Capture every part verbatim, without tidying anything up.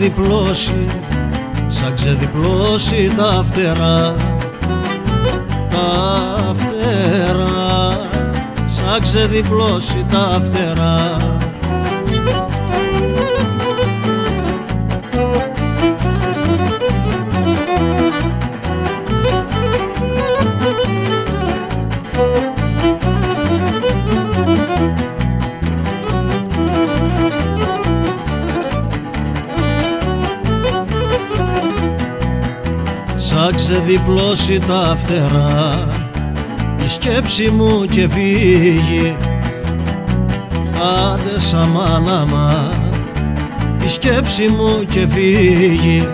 ξεδιπλώσει, σαν ξεδιπλώσει τα φτερά, τα φτερά, σαν ξεδιπλώσει τα φτερά. Σαν ξεδιπλώσει τα φτερά η σκέψη μου και φύγει, άντε σαμάν αμάν, η σκέψη μου και φύγει.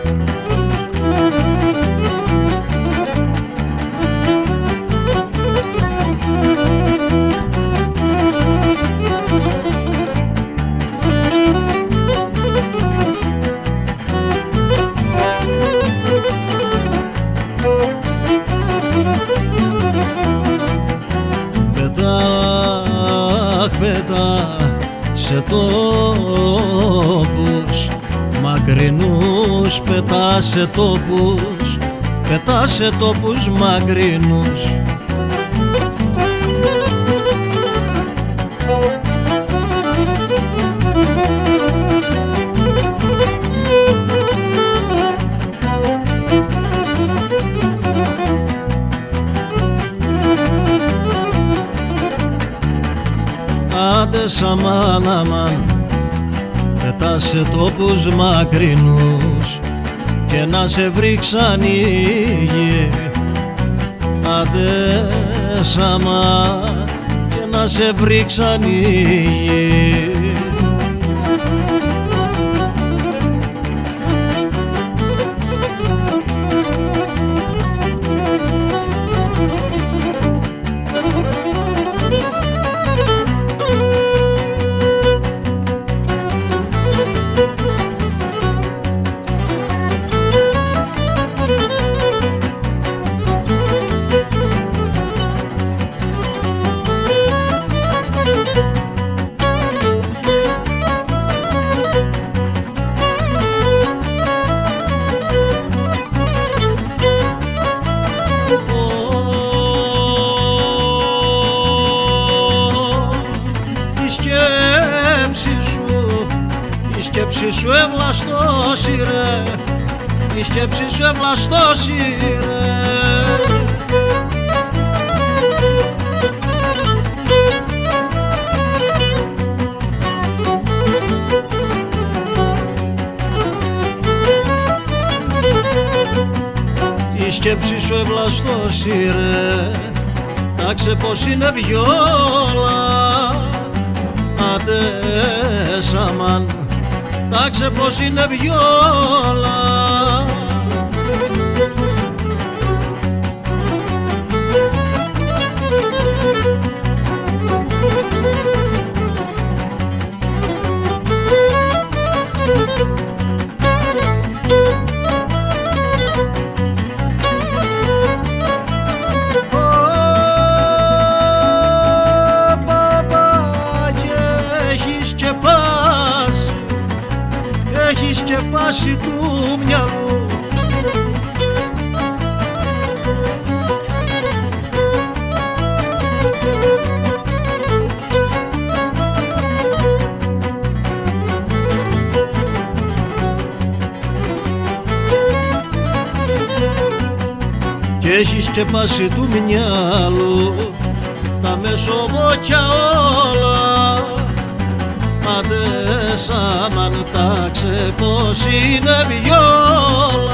Πετά σε τόπους μακρινούς, πετά σε τόπους, πετά σε τόπους μακρινούς. Άντε σαμάν αμάν, πετά σε τόπους μακρινούς και να σε βρει ξανοίγει. Άντε σαμάν και να σε βρει ξανοίγει. Η σκέψη σου ευλαστώσει ρε, η σκέψη σου ευλαστώσει ρε. Η σκέψη σου ευλαστώσει ρε, τάξε πως είναι βιόλα, άντε σαμάν, τάξε πως είναι βιόλα. Έχει σκεπάσει του μυαλού και έχει σκεπάσει του μυαλού τα μεσοβόκια όλα. Άντε σαμάν, τάξε πως είναι βιόλα.